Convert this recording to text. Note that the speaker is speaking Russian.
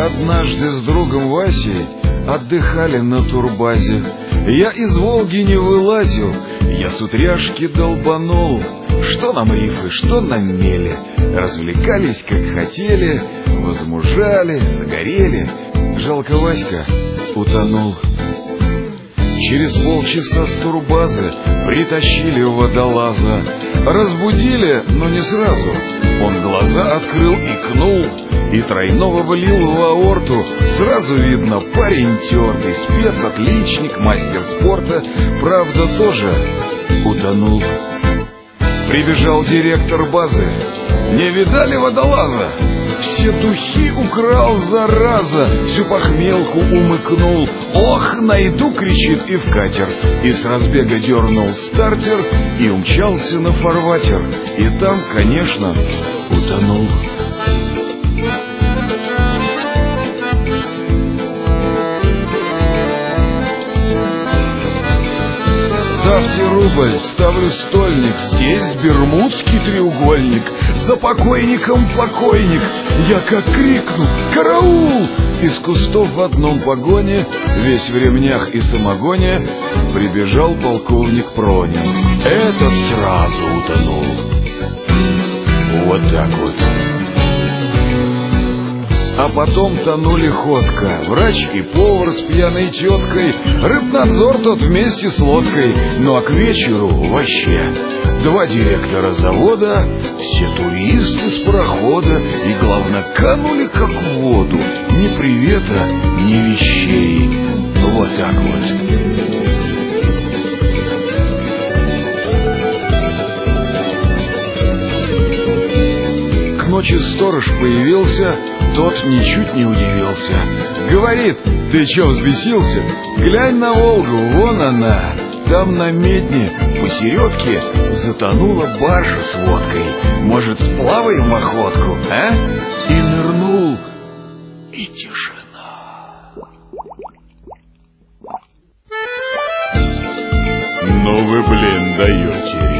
однажды с другом Васей отдыхали на турбазе. Я из Волги не вылазил, я с утряшки долбанул. Что нам рифы, что нам мели, развлекались как хотели, возмужали, загорели. Жалко, Васька утонул. Через полчаса с турбазы притащили водолаза. Разбудили, но не сразу. Он глаза открыл, икнул и тройного влил в аорту. Сразу видно, парень тертый, спец-отличник, мастер спорта. Правда, тоже утонул. Прибежал директор базы. Не видали водолаза? Все духи украл, зараза, всю похмелку умыкнул. Ох, найду, кричит, и в катер. И с разбега дернул стартер и умчался на фарватер. И там, конечно, утонул. Ставьте рубль, ставлю стольник, здесь бермудский треугольник. За покойником покойник. Я как крикну: караул! Из кустов в одном погоне, весь в ремнях и самогоне, прибежал полковник Пронин. Этот сразу утонул. Вот так вот. А потом тонули ходка, врач и повар с пьяной теткой, рыбнадзор тот вместе с лодкой. Ну а к вечеру вообще 2 директора завода, все туристы с парохода, и главное, канули как в воду. Ни привета, ни вещей. Вот так вот. К ночи сторож появился. Тот ничуть не удивился. Говорит: ты че, взбесился? Глянь на Волгу, вон она. Там на медне посередке затонула баржа с водкой. Может, сплаваем в охотку, а? И нырнул, и тишина. Ну вы, блин, даете.